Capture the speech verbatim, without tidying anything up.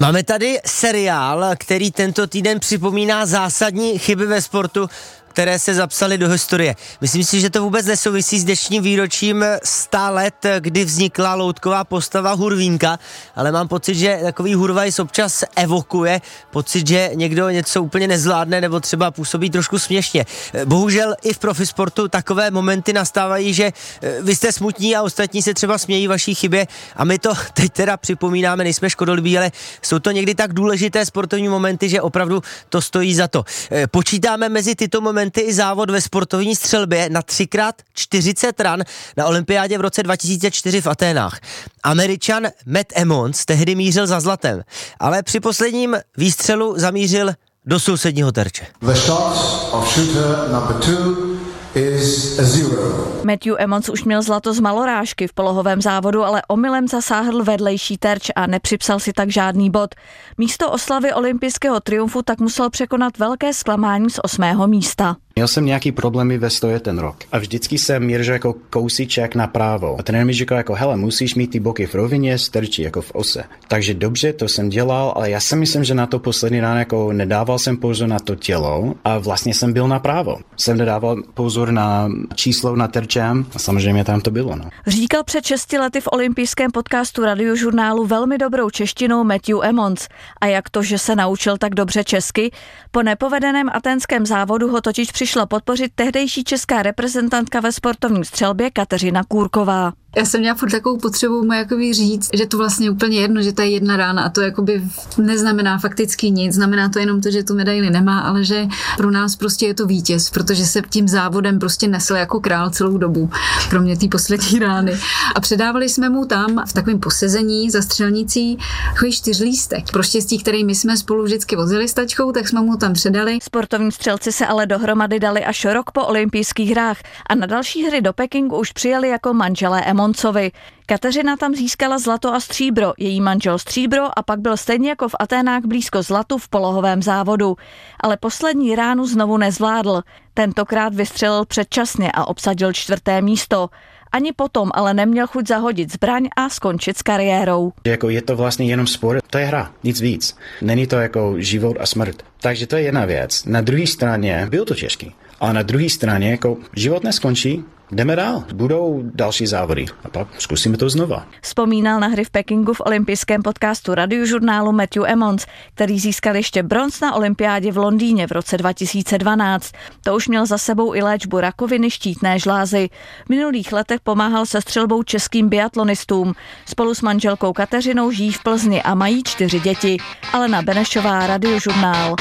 Máme tady seriál, který tento týden připomíná zásadní chyby ve sportu, které se zapsaly do historie. Myslím si, že to vůbec nesouvisí s dnešním výročím sto let, kdy vznikla loutková postava Hurvínka, ale mám pocit, že takový Hurvajs občas evokuje pocit, že někdo něco úplně nezvládne nebo třeba působí trošku směšně. Bohužel i v profisportu takové momenty nastávají, že vy jste smutní a ostatní se třeba smějí vaší chybě a my to teď teda připomínáme, nejsme škodolibí, ale jsou to někdy tak důležité sportovní momenty, že opravdu to stojí za to. Počítáme mezi tyto momenty i závod ve sportovní střelbě na tři krát čtyřicet ran na olympiádě v roce dva tisíce čtyři v Aténách. Američan Matt Emmons tehdy mířil za zlatem, ale při posledním výstřelu zamířil do sousedního terče. The shot of shooter number two is a zero. Matthew Emmons už měl zlato z malorážky v polohovém závodu, ale omylem zasáhl vedlejší terč a nepřipsal si tak žádný bod. Místo oslavy olympijského triumfu tak musel překonat velké zklamání z osmého místa. Měl jsem nějaký problémy ve stoje ten rok a vždycky jsem mířil jako kousíček napravo. A trenér mi říkal jako, hele, musíš mít ty boky v rovině, strčí jako v ose. Takže dobře, to jsem dělal, ale já si myslím, že na to poslední ráno jako nedával jsem pozor na to tělo a vlastně jsem byl napravo. Jsem nedával pozor na číslo na terčem a samozřejmě tam to bylo. No. Říkal před šesti lety v olympijském podcastu Radiožurnálu velmi dobrou češtinou Matthew Emmons. A jak to, že se naučil tak dobře česky? Po nepovedeném aténském závodu ho totiž přišla podpořit tehdejší česká reprezentantka ve sportovní střelbě Kateřina Kůrková. Já jsem měla furt takovou potřebu mu jakoby říct, že to vlastně úplně jedno, že to je jedna rána a to jakoby neznamená fakticky nic, znamená to jenom to, že tu medaili nemá, ale že pro nás prostě je to vítěz, protože se tím závodem prostě nesl jako král celou dobu, kromě té poslední rány. A předávali jsme mu tam v takovém posezení za střelnicí takový čtyřlístek. Pro štěstí, který my jsme spolu vždycky vozili s tačkou, tak jsme mu tam předali. Sportovní střelci se ale dohromady dali až rok po olympijských hrách a na další hry do Pekingu už přijeli jako manželé Emmonsovi. Kateřina tam získala zlato a stříbro, její manžel stříbro a pak byl stejně jako v Aténách blízko zlatu v polohovém závodu. Ale poslední ránu znovu nezvládl. Tentokrát vystřelil předčasně a obsadil čtvrté místo. Ani potom ale neměl chuť zahodit zbraň a skončit s kariérou. Jako je to vlastně jenom sport, to je hra, nic víc. Není to jako život a smrt. Takže to je jedna věc. Na druhé straně byl to těžký. A na druhé straně jako život neskončí, jdeme dál. Budou další závody a pak zkusíme to znova. Vzpomínal na hry v Pekingu v olympijském podcastu Radiožurnálu Matthew Emmons, který získal ještě bronz na olympiádě v Londýně v roce dva tisíce dvanáct. To už měl za sebou i léčbu rakoviny štítné žlázy. V minulých letech pomáhal se střelbou českým biatlonistům. Spolu s manželkou Kateřinou žijí v Plzni a mají čtyři děti. Alena Benešová, Radiožurnál.